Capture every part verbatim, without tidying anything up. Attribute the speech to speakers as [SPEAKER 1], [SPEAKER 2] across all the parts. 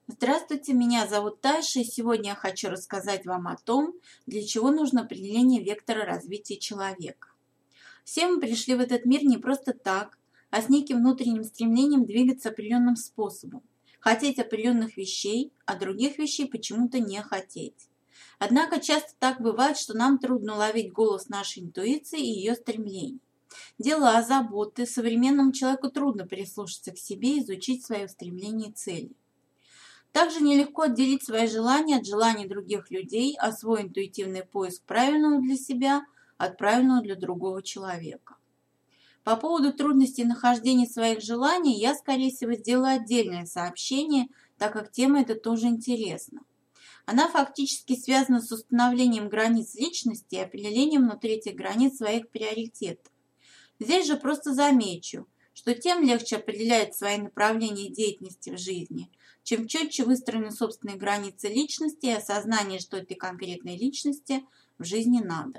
[SPEAKER 1] Здравствуйте, меня зовут Таша, и сегодня я хочу рассказать вам о том, для чего нужно определение вектора развития человека. Все мы пришли в этот мир не просто так, а с неким внутренним стремлением двигаться определенным способом, хотеть определенных вещей, а других вещей почему-то не хотеть. Однако часто так бывает, что нам трудно уловить голос нашей интуиции и ее стремлений. Дела, заботы, современному человеку трудно прислушаться к себе и изучить свои устремления и цели. Также нелегко отделить свои желания от желаний других людей, а свой интуитивный поиск правильного для себя от правильного для другого человека. По поводу трудностей нахождения своих желаний я, скорее всего, сделаю отдельное сообщение, так как тема эта тоже интересна. Она фактически связана с установлением границ личности и определением внутри этих границ своих приоритетов. Здесь же просто замечу, что тем легче определять свои направления деятельности в жизни, чем четче выстроены собственные границы личности и осознание, что этой конкретной личности в жизни надо.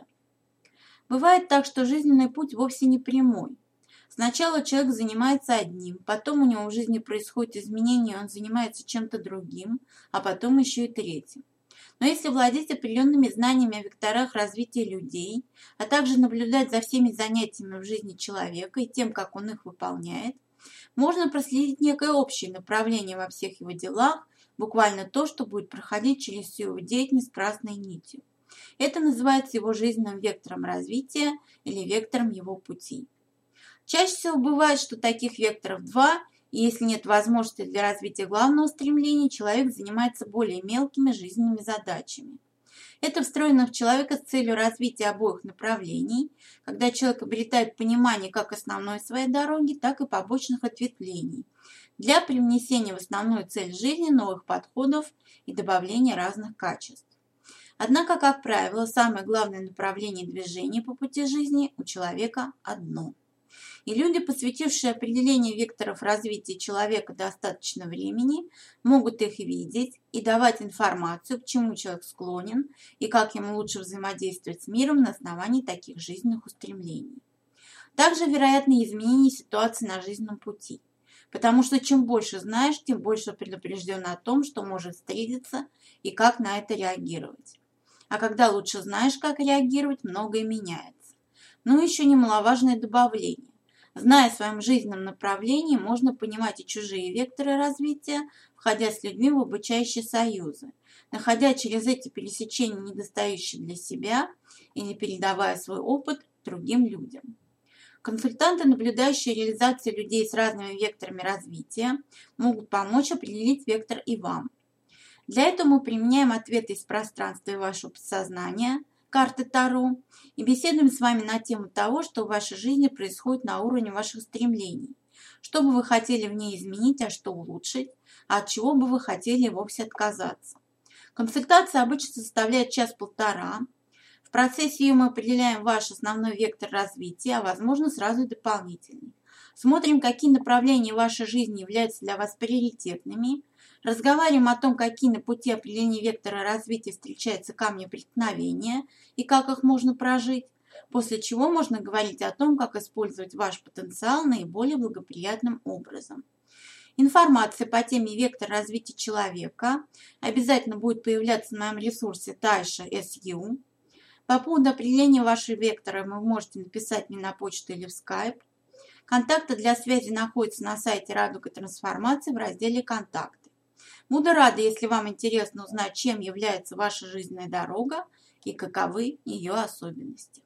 [SPEAKER 1] Бывает так, что жизненный путь вовсе не прямой. Сначала человек занимается одним, потом у него в жизни происходят изменения, он занимается чем-то другим, а потом еще и третьим. Но если владеть определенными знаниями о векторах развития людей, а также наблюдать за всеми занятиями в жизни человека и тем, как он их выполняет, можно проследить некое общее направление во всех его делах, буквально то, что будет проходить через всю его деятельность красной нитью. Это называется его жизненным вектором развития или вектором его пути. Чаще всего бывает, что таких векторов два, и если нет возможности для развития главного стремления, человек занимается более мелкими жизненными задачами. Это встроено в человека с целью развития обоих направлений, когда человек обретает понимание как основной своей дороги, так и побочных ответвлений, для привнесения в основную цель жизни новых подходов и добавления разных качеств. Однако, как правило, самое главное направление движения по пути жизни у человека одно. И люди, посвятившие определению векторов развития человека достаточно времени, могут их видеть и давать информацию, к чему человек склонен и как ему лучше взаимодействовать с миром на основании таких жизненных устремлений. Также вероятны изменения ситуации на жизненном пути, потому что чем больше знаешь, тем больше предупрежден о том, что может встретиться и как на это реагировать. А когда лучше знаешь, как реагировать, многое меняется. Ну и еще немаловажное добавление. Зная о своем жизненном направлении, можно понимать и чужие векторы развития, входя с людьми в обучающие союзы, находя через эти пересечения недостающие для себя или передавая свой опыт другим людям. Консультанты, наблюдающие реализацию людей с разными векторами развития, могут помочь определить вектор и вам. Для этого мы применяем ответы из пространства и вашего подсознания, карты Таро, и беседуем с вами на тему того, что в вашей жизни происходит на уровне ваших стремлений, что бы вы хотели в ней изменить, а что улучшить, а от чего бы вы хотели вовсе отказаться. Консультация обычно составляет час-полтора. В процессе ее мы определяем ваш основной вектор развития, а возможно сразу и дополнительный. Смотрим, какие направления вашей жизни являются для вас приоритетными, разговариваем о том, какие на пути определения вектора развития встречаются камни преткновения и как их можно прожить, после чего можно говорить о том, как использовать ваш потенциал наиболее благоприятным образом. Информация по теме вектор развития человека обязательно будет появляться на моем ресурсе Тайша эс ю. По поводу определения вашего вектора вы можете написать мне на почту или в скайп. Контакты для связи находятся на сайте Радуга Трансформации в разделе «Контакты». Буду рада, если вам интересно узнать, чем является ваша жизненная дорога и каковы ее особенности.